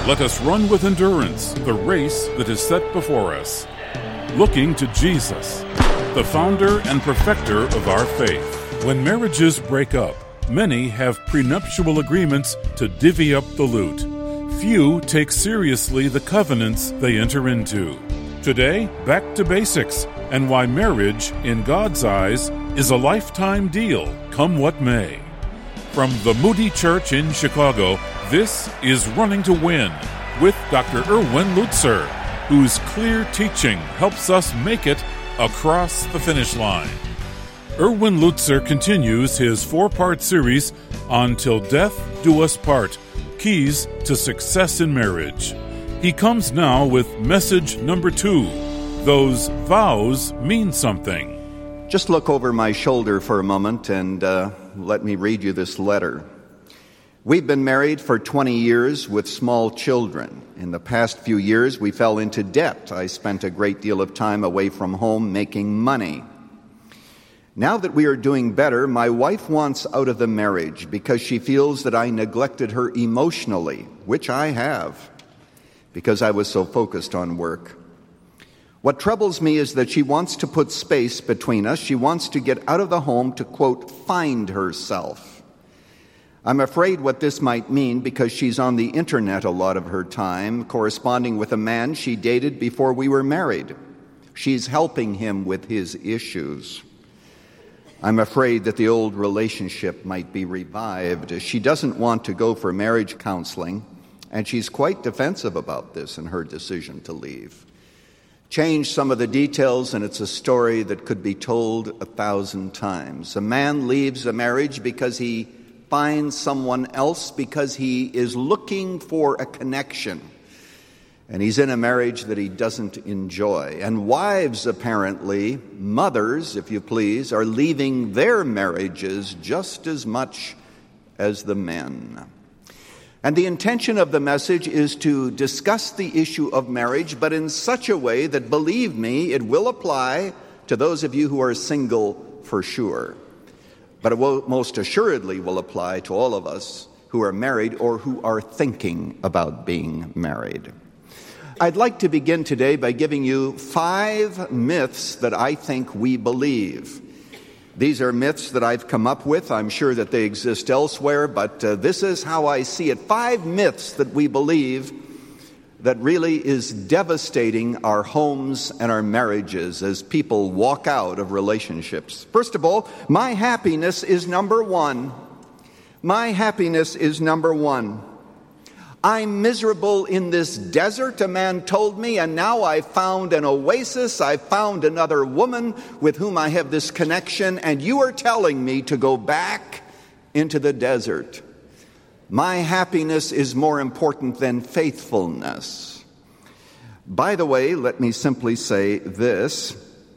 Let us run with endurance the race that is set before us, looking to Jesus, the founder and perfecter of our faith. When marriages break up, many have prenuptial agreements to divvy up the loot. Few take seriously the covenants they enter into. Today, back to basics and why marriage, in God's eyes, is a lifetime deal, come what may. From the Moody Church in Chicago, this is Running to Win with Dr. Erwin Lutzer, whose clear teaching helps us make it across the finish line. Erwin Lutzer continues his 4-part series on Till Death Do Us Part, Keys to Success in Marriage. He comes now with message number 2, Those Vows Mean Something. Just look over my shoulder for a moment and let me read you this letter. We've been married for 20 years with small children. In the past few years, we fell into debt. I spent a great deal of time away from home making money. Now that we are doing better, my wife wants out of the marriage because she feels that I neglected her emotionally, which I have, because I was so focused on work. What troubles me is that she wants to put space between us. She wants to get out of the home to, quote, find herself. I'm afraid what this might mean because she's on the internet a lot of her time, corresponding with a man she dated before we were married. She's helping him with his issues. I'm afraid that the old relationship might be revived. She doesn't want to go for marriage counseling, and she's quite defensive about this in her decision to leave. Change some of the details, and it's a story that could be told 1,000 times. A man leaves a marriage because he finds someone else, because he is looking for a connection. And he's in a marriage that he doesn't enjoy. And wives, apparently, mothers, if you please, are leaving their marriages just as much as the men. And the intention of the message is to discuss the issue of marriage, but in such a way that, believe me, it will apply to those of you who are single for sure. But it will most assuredly will apply to all of us who are married or who are thinking about being married. I'd like to begin today by giving you 5 myths that I think we believe. These are myths that I've come up with. I'm sure that they exist elsewhere, but this is how I see it. 5 myths that we believe that really is devastating our homes and our marriages as people walk out of relationships. First of all, my happiness is number 1. My happiness is number 1. I'm miserable in this desert, a man told me, and now I've found an oasis. I've found another woman with whom I have this connection, and you are telling me to go back into the desert. My happiness is more important than faithfulness. By the way, let me simply say this,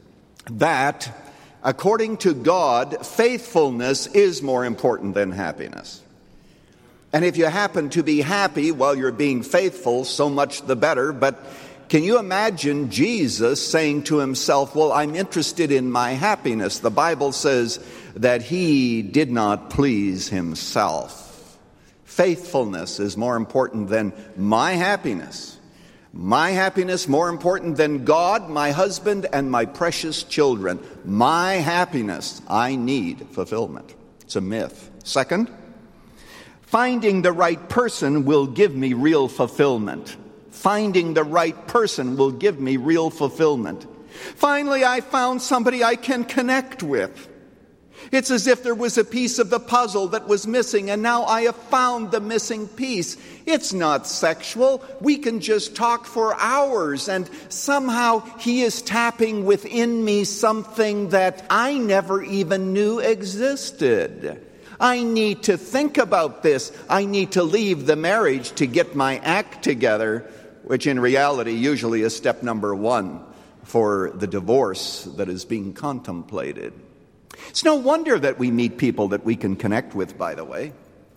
that according to God, faithfulness is more important than happiness. And if you happen to be happy while you're being faithful, so much the better. But can you imagine Jesus saying to himself, well, I'm interested in my happiness? The Bible says that he did not please himself. Faithfulness is more important than my happiness. My happiness more important than God, my husband, and my precious children. My happiness, I need fulfillment. It's a myth. Second, finding the right person will give me real fulfillment. Finding the right person will give me real fulfillment. Finally, I found somebody I can connect with. It's as if there was a piece of the puzzle that was missing, and now I have found the missing piece. It's not sexual. We can just talk for hours, and somehow he is tapping within me something that I never even knew existed. I need to think about this. I need to leave the marriage to get my act together, which in reality usually is step number 1 for the divorce that is being contemplated. It's no wonder that we meet people that we can connect with, by the way.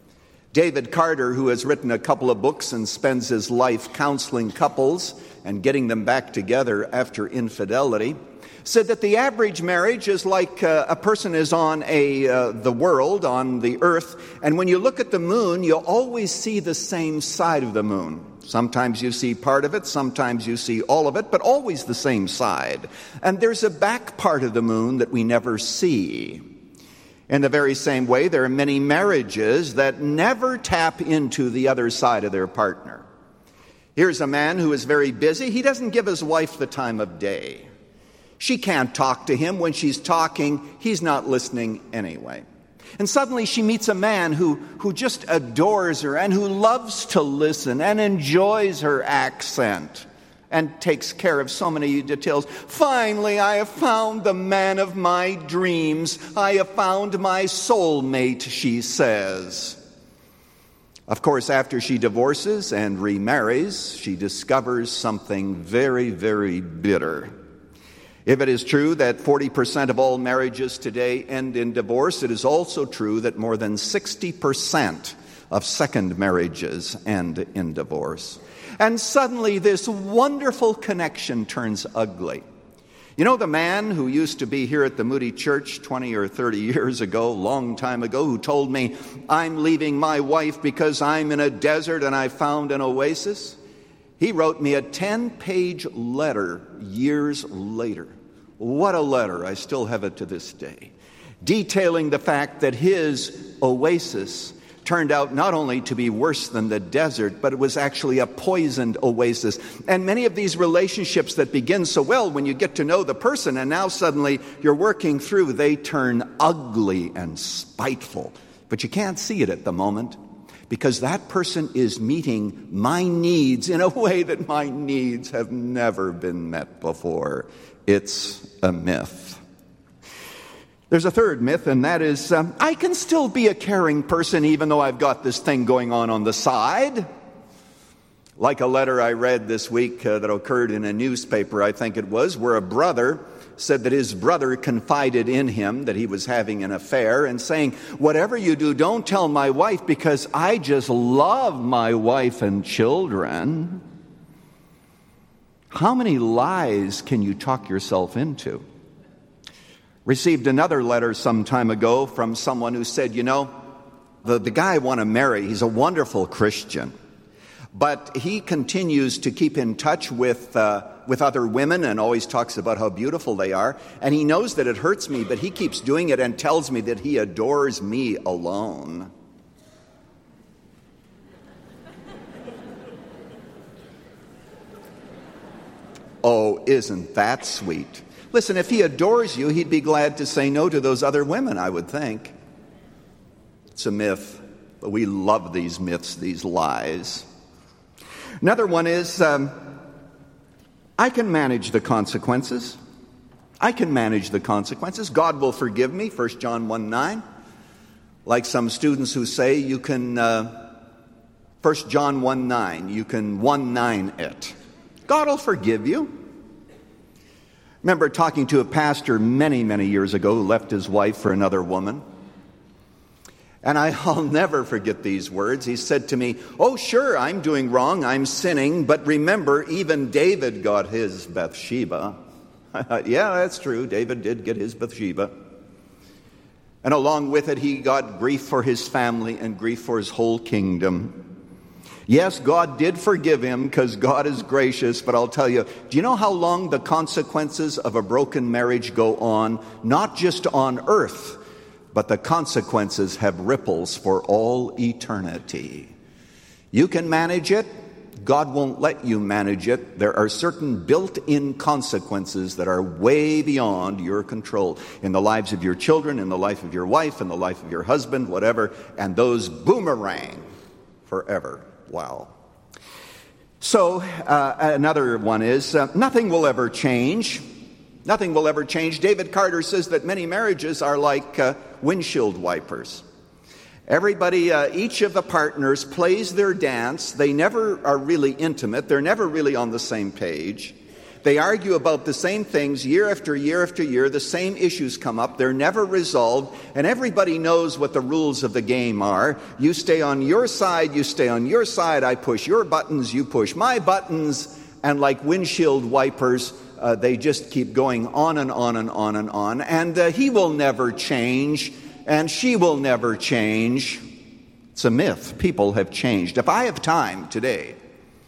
David Carter, who has written a couple of books and spends his life counseling couples and getting them back together after infidelity, said that the average marriage is like a person is on the world, on the earth, and when you look at the moon, you'll always see the same side of the moon. Sometimes you see part of it, sometimes you see all of it, but always the same side. And there's a back part of the moon that we never see. In the very same way, there are many marriages that never tap into the other side of their partner. Here's a man who is very busy. He doesn't give his wife the time of day. She can't talk to him. When she's talking, he's not listening anyway. And suddenly she meets a man who just adores her and who loves to listen and enjoys her accent and takes care of so many details. Finally, I have found the man of my dreams. I have found my soulmate, she says. Of course, after she divorces and remarries, she discovers something very, very bitter. If it is true that 40% of all marriages today end in divorce, it is also true that more than 60% of second marriages end in divorce. And suddenly this wonderful connection turns ugly. You know the man who used to be here at the Moody Church 20 or 30 years ago, long time ago, who told me, I'm leaving my wife because I'm in a desert and I found an oasis? He wrote me a 10-page letter years later. What a letter. I still have it to this day. Detailing the fact that his oasis turned out not only to be worse than the desert, but it was actually a poisoned oasis. And many of these relationships that begin so well when you get to know the person and now suddenly you're working through, they turn ugly and spiteful. But you can't see it at the moment, because that person is meeting my needs in a way that my needs have never been met before. It's a myth. There's a third myth, and that is, I can still be a caring person even though I've got this thing going on the side. Like a letter I read this week that occurred in a newspaper, I think it was, where a brother said that his brother confided in him that he was having an affair and saying, whatever you do, don't tell my wife because I just love my wife and children. How many lies can you talk yourself into? Received another letter some time ago from someone who said, you know, the guy I want to marry, he's a wonderful Christian, but he continues to keep in touch with other women and always talks about how beautiful they are. And he knows that it hurts me, but he keeps doing it and tells me that he adores me alone. Oh, isn't that sweet? Listen, if he adores you, he'd be glad to say no to those other women, I would think. It's a myth, but we love these myths, these lies. Another one is, I can manage the consequences. I can manage the consequences. God will forgive me, 1 John 1:9. Like some students who say you can, 1 John 1:9, you can 1-9 it. God will forgive you. Remember talking to a pastor many, many years ago who left his wife for another woman. And I'll never forget these words. He said to me, oh, sure, I'm doing wrong, I'm sinning, but remember, even David got his Bathsheba. I thought, yeah, that's true, David did get his Bathsheba. And along with it, he got grief for his family and grief for his whole kingdom. Yes, God did forgive him because God is gracious, but I'll tell you, do you know how long the consequences of a broken marriage go on? Not just on earth, but the consequences have ripples for all eternity. You can manage it. God won't let you manage it. There are certain built-in consequences that are way beyond your control in the lives of your children, in the life of your wife, in the life of your husband, whatever, and those boomerang forever. Wow. So another one is, nothing will ever change. Nothing will ever change. David Carter says that many marriages are like windshield wipers. Everybody, each of the partners plays their dance. They never are really intimate. They're never really on the same page. They argue about the same things year after year after year. The same issues come up. They're never resolved. And everybody knows what the rules of the game are. You stay on your side. You stay on your side. I push your buttons. You push my buttons. And like windshield wipers, they just keep going on and on and on and on. And he will never change. And she will never change. It's a myth. People have changed. If I have time today,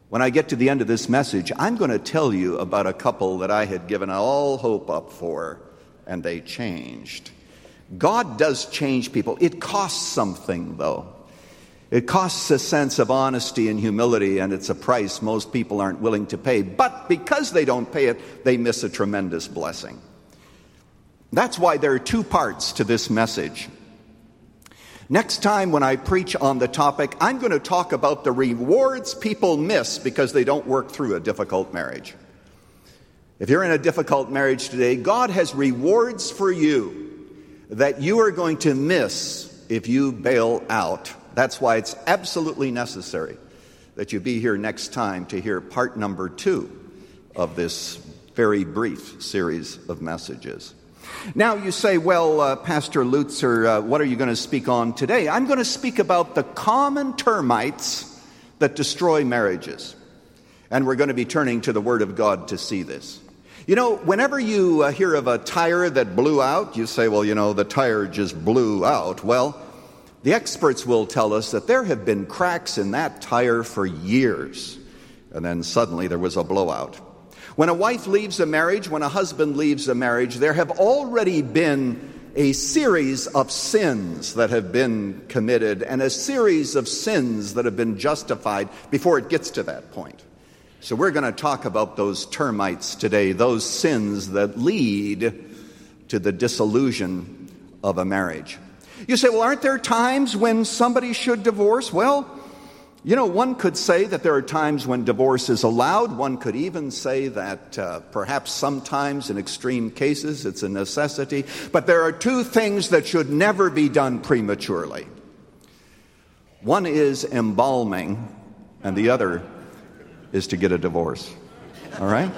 When I get to the end of this message, I'm going to tell you about a couple that I had given all hope up for, and they changed. God does change people. It costs something, though. It costs a sense of honesty and humility, and it's a price most people aren't willing to pay. But because they don't pay it, they miss a tremendous blessing. That's why there are two parts to this message. Next time when I preach on the topic, I'm going to talk about the rewards people miss because they don't work through a difficult marriage. If you're in a difficult marriage today, God has rewards for you that you are going to miss if you bail out. That's why it's absolutely necessary that you be here next time to hear part number 2 of this very brief series of messages. Now you say, well, Pastor Lutzer, what are you going to speak on today? I'm going to speak about the common termites that destroy marriages. And we're going to be turning to the Word of God to see this. You know, whenever you hear of a tire that blew out, you say, well, you know, the tire just blew out. Well, the experts will tell us that there have been cracks in that tire for years, and then suddenly there was a blowout. When a wife leaves a marriage, when a husband leaves a marriage, there have already been a series of sins that have been committed and a series of sins that have been justified before it gets to that point. So we're going to talk about those termites today, those sins that lead to the dissolution of a marriage. You say, well, aren't there times when somebody should divorce? Well, you know, one could say that there are times when divorce is allowed. One could even say that perhaps sometimes in extreme cases it's a necessity. But there are two things that should never be done prematurely. One is embalming, and the other is to get a divorce. All right?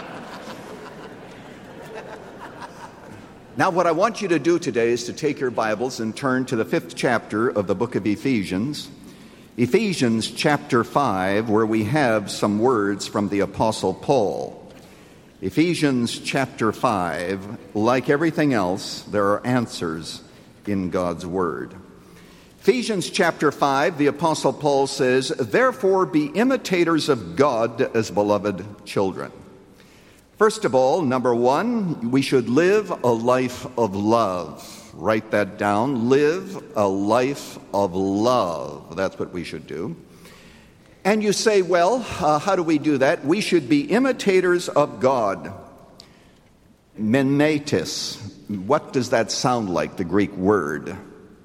Now, what I want you to do today is to take your Bibles and turn to the 5th chapter of the book of Ephesians. Ephesians chapter 5, where we have some words from the Apostle Paul. Ephesians chapter 5, like everything else, there are answers in God's Word. Ephesians chapter 5, the Apostle Paul says, "Therefore be imitators of God as beloved children." First of all, number one, we should live a life of love. Write that down. Live a life of love. That's what we should do. And you say, well, how do we do that? We should be imitators of God. Mimetis. What does that sound like, the Greek word?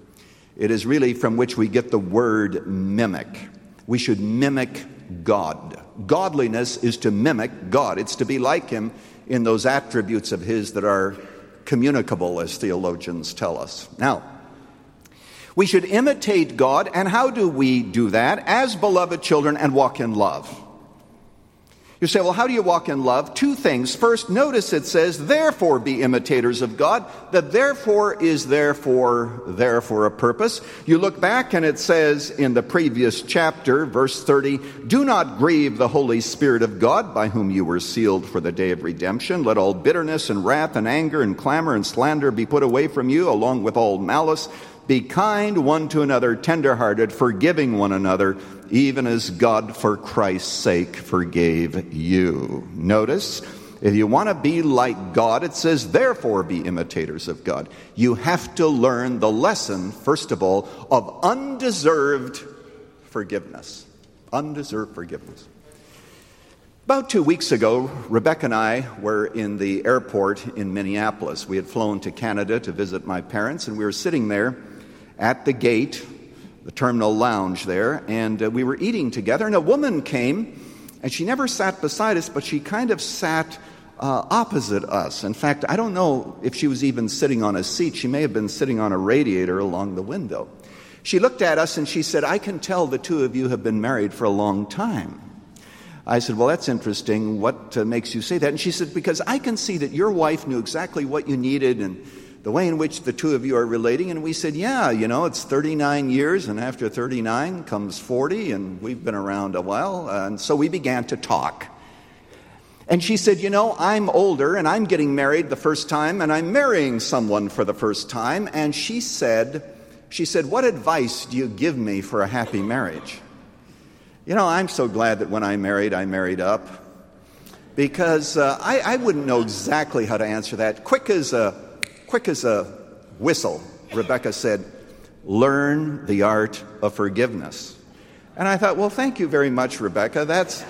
It is really from which we get the word mimic. We should mimic God. Godliness is to mimic God. It's to be like Him in those attributes of His that are communicable, as theologians tell us. Now, we should imitate God, and how do we do that? As beloved children and walk in love. You say, well, how do you walk in love? Two things. First, notice it says, therefore be imitators of God. The therefore is there for a purpose. You look back and it says in the previous chapter, verse 30, do not grieve the Holy Spirit of God, by whom you were sealed for the day of redemption. Let all bitterness and wrath and anger and clamor and slander be put away from you, along with all malice. Be kind one to another, tender-hearted, forgiving one another, even as God for Christ's sake forgave you. Notice, if you want to be like God, it says, therefore be imitators of God. You have to learn the lesson, first of all, of undeserved forgiveness. Undeserved forgiveness. About 2 weeks ago, Rebecca and I were in the airport in Minneapolis. We had flown to Canada to visit my parents, and we were sitting there at the gate, the terminal lounge there, and we were eating together, and a woman came, and she never sat beside us, but she kind of sat opposite us. In fact, I don't know if she was even sitting on a seat. She may have been sitting on a radiator along the window. She looked at us, and she said, I can tell the two of you have been married for a long time. I said, well, that's interesting. What makes you say that? And she said, because I can see that your wife knew exactly what you needed and the way in which the two of you are relating. And we said, yeah, you know, it's 39 years, and after 39 comes 40, and we've been around a while. And so we began to talk. And she said, you know, I'm older, and I'm getting married the first time, and I'm marrying someone for the first time. And she said, what advice do you give me for a happy marriage? You know, I'm so glad that when I married up, because I wouldn't know exactly how to answer that. Quick as a whistle, Rebecca said, "Learn the art of forgiveness." And I thought, well, thank you very much, Rebecca. That's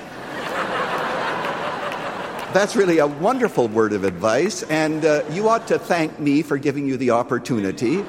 really a wonderful word of advice, and you ought to thank me for giving you the opportunity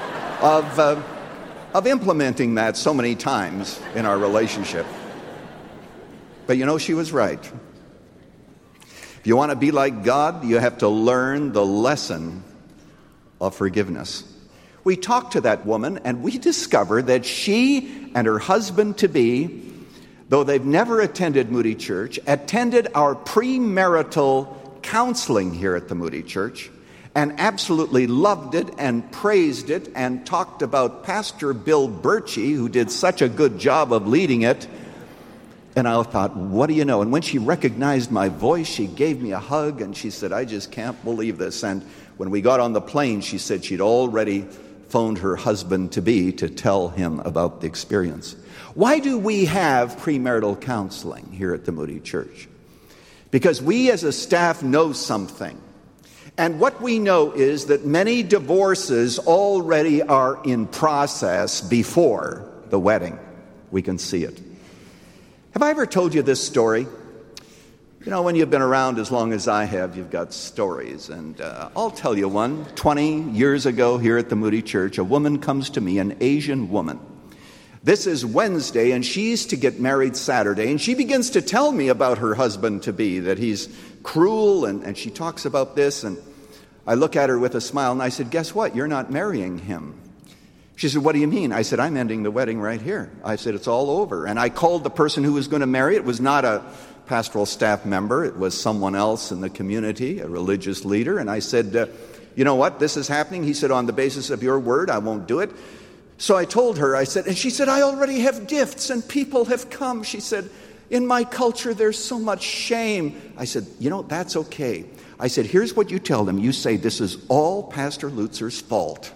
of implementing that so many times in our relationship. But you know, she was right. If you want to be like God, you have to learn the lesson of forgiveness. We talked to that woman, and we discovered that she and her husband-to-be, though they've never attended Moody Church, attended our premarital counseling here at the Moody Church and absolutely loved it and praised it and talked about Pastor Bill Birchie, who did such a good job of leading it. And I thought, what do you know? And when she recognized my voice, she gave me a hug and she said, "I just can't believe this." And when we got on the plane, she said she'd already phoned her husband-to-be to tell him about the experience. Why do we have premarital counseling here at the Moody Church? Because we as a staff know something. And what we know is that many divorces already are in process before the wedding. We can see it. Have I ever told you this story? You know, when you've been around as long as I have, you've got stories. And I'll tell you one. 20 years ago here at the Moody Church, a woman comes to me, an Asian woman. This is Wednesday, and she's to get married Saturday. And she begins to tell me about her husband-to-be, that he's cruel, and she talks about this. And I look at her with a smile, and I said, "Guess what? You're not marrying him." She said, "What do you mean?" I said, "I'm ending the wedding right here." I said, "It's all over." And I called the person who was going to marry. It was not a pastoral staff member. It was someone else in the community, a religious leader. And I said, "You know what? This is happening." He said, "On the basis of your word, I won't do it." So I told her, I said, and she said, "I already have gifts and people have come." She said, "In my culture, there's so much shame." I said, "You know, that's okay." I said, "Here's what you tell them. You say, this is all Pastor Lutzer's fault."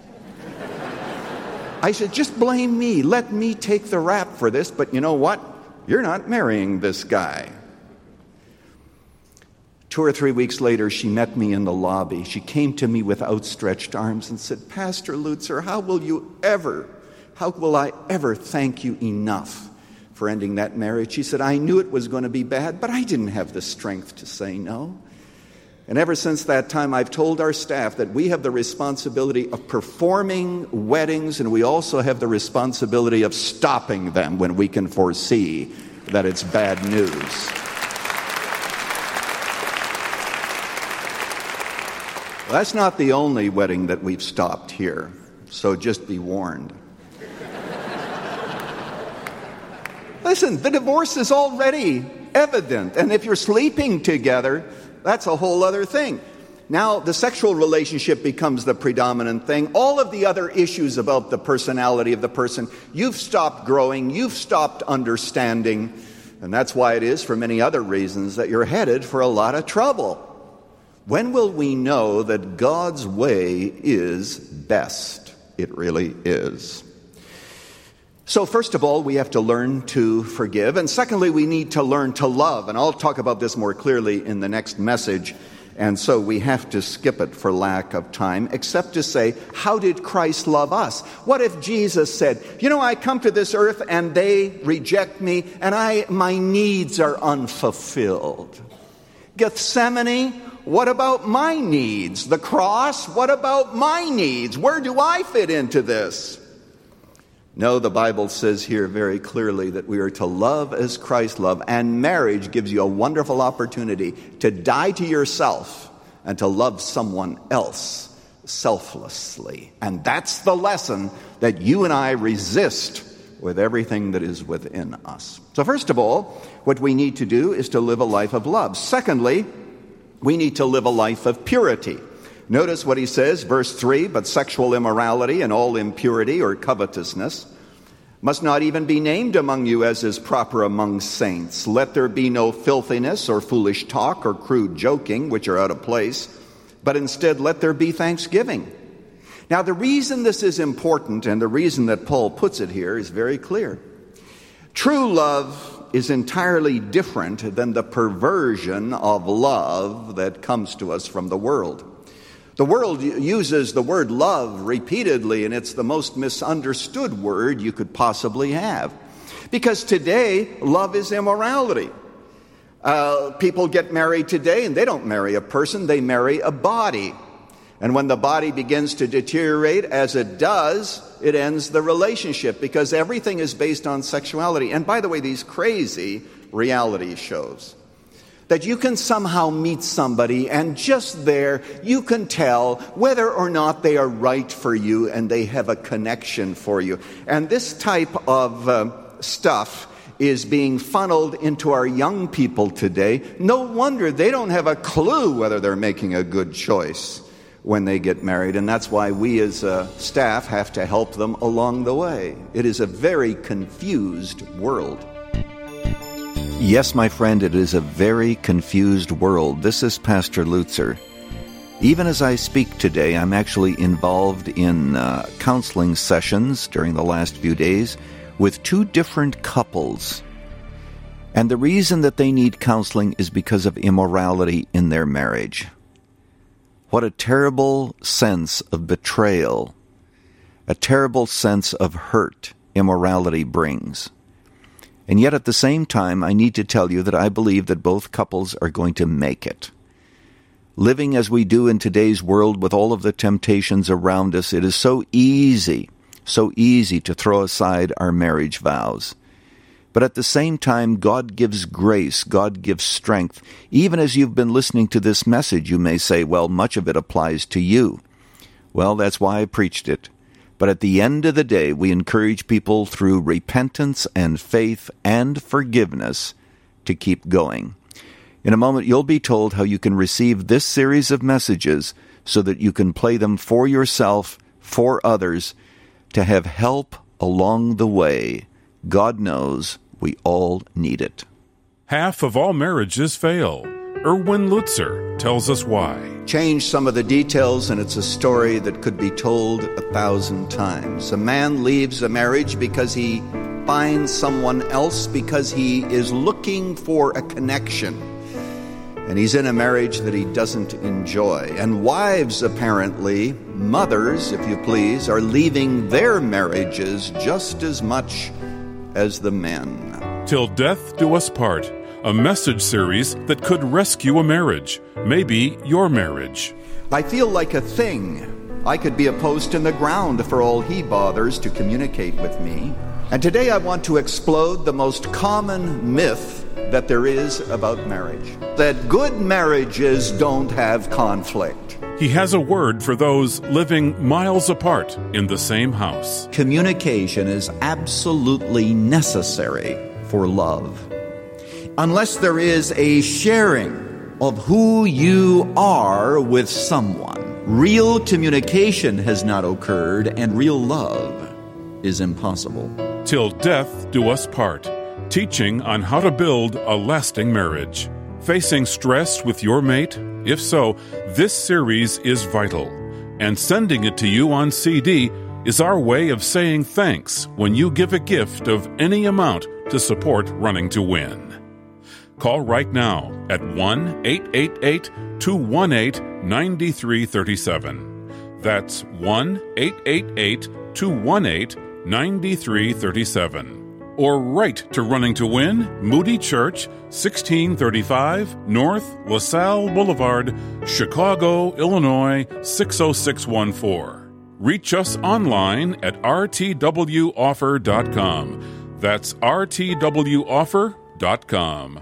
I said, "Just blame me. Let me take the rap for this. But you know what? You're not marrying this guy." 2 or 3 weeks later, she met me in the lobby. She came to me with outstretched arms and said, "Pastor Lutzer, how will I ever thank you enough for ending that marriage?" She said, "I knew it was going to be bad, but I didn't have the strength to say no." And ever since that time, I've told our staff that we have the responsibility of performing weddings, and we also have the responsibility of stopping them when we can foresee that it's bad news. Well, that's not the only wedding that we've stopped here, so just be warned. Listen, the divorce is already evident, and if you're sleeping together, that's a whole other thing. Now the sexual relationship becomes the predominant thing. All of the other issues about the personality of the person, you've stopped growing, you've stopped understanding, and that's why it is, for many other reasons, that you're headed for a lot of trouble. When will we know that God's way is best? It really is. So first of all, we have to learn to forgive. And secondly, we need to learn to love. And I'll talk about this more clearly in the next message. And so we have to skip it for lack of time, except to say, how did Christ love us? What if Jesus said, "You know, I come to this earth and they reject me and my needs are unfulfilled." Gethsemane, what about my needs? The cross, what about my needs? Where do I fit into this? No, the Bible says here very clearly that we are to love as Christ loved, and marriage gives you a wonderful opportunity to die to yourself and to love someone else selflessly. And that's the lesson that you and I resist with everything that is within us. So first of all, what we need to do is to live a life of love. Secondly, we need to live a life of purity. Notice what he says, verse 3, "But sexual immorality and all impurity or covetousness must not even be named among you as is proper among saints. Let there be no filthiness or foolish talk or crude joking, which are out of place, but instead let there be thanksgiving." Now the reason this is important, and the reason that Paul puts it here, is very clear. True love is entirely different than the perversion of love that comes to us from the world. The world uses the word love repeatedly, and it's the most misunderstood word you could possibly have. Because today, love is immorality. People get married today, and they don't marry a person, they marry a body. And when the body begins to deteriorate, as it does, it ends the relationship, because everything is based on sexuality. And by the way, these crazy reality shows that you can somehow meet somebody, and just there you can tell whether or not they are right for you and they have a connection for you. And this type of stuff is being funneled into our young people today. No wonder they don't have a clue whether they're making a good choice when they get married, and that's why we as staff have to help them along the way. It is a very confused world. Yes, my friend, it is a very confused world. This is Pastor Lutzer. Even as I speak today, I'm actually involved in counseling sessions during the last few days with two different couples. And the reason that they need counseling is because of immorality in their marriage. What a terrible sense of betrayal, a terrible sense of hurt immorality brings. And yet at the same time, I need to tell you that I believe that both couples are going to make it. Living as we do in today's world with all of the temptations around us, it is so easy to throw aside our marriage vows. But at the same time, God gives grace, God gives strength. Even as you've been listening to this message, you may say, well, much of it applies to you. Well, that's why I preached it. But at the end of the day, we encourage people through repentance and faith and forgiveness to keep going. In a moment, you'll be told how you can receive this series of messages so that you can play them for yourself, for others, to have help along the way. God knows we all need it. Half of all marriages fail. Erwin Lutzer tells us why. Change some of the details, and it's a story that could be told 1,000 times. A man leaves a marriage because he finds someone else, because he is looking for a connection. And he's in a marriage that he doesn't enjoy. And wives, apparently, mothers, if you please, are leaving their marriages just as much as the men. Till Death Do Us Part, a message series that could rescue a marriage, maybe your marriage. I feel like a thing. I could be a post in the ground for all he bothers to communicate with me. And today I want to explode the most common myth that there is about marriage, that good marriages don't have conflict. He has a word for those living miles apart in the same house. Communication is absolutely necessary for love. Unless there is a sharing of who you are with someone, real communication has not occurred, and real love is impossible. Till Death Do Us Part, teaching on how to build a lasting marriage. Facing stress with your mate? If so, this series is vital. And sending it to you on CD is our way of saying thanks when you give a gift of any amount to support Running to Win. Call right now at 1-888-218-9337. That's 1-888-218-9337. Or write to Running to Win, Moody Church, 1635 North LaSalle Boulevard, Chicago, Illinois, 60614. Reach us online at rtwoffer.com. That's rtwoffer.com.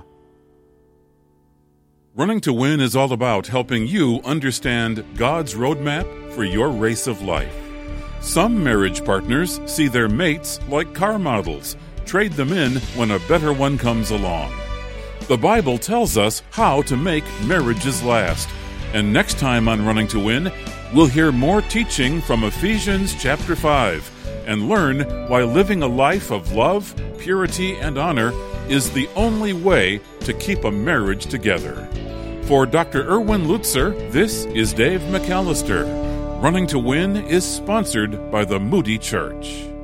Running to Win is all about helping you understand God's roadmap for your race of life. Some marriage partners see their mates like car models, trade them in when a better one comes along. The Bible tells us how to make marriages last. And next time on Running to Win, we'll hear more teaching from Ephesians chapter 5 and learn why living a life of love, purity, and honor is the only way to keep a marriage together. For Dr. Erwin Lutzer, this is Dave McAllister. Running to Win is sponsored by the Moody Church.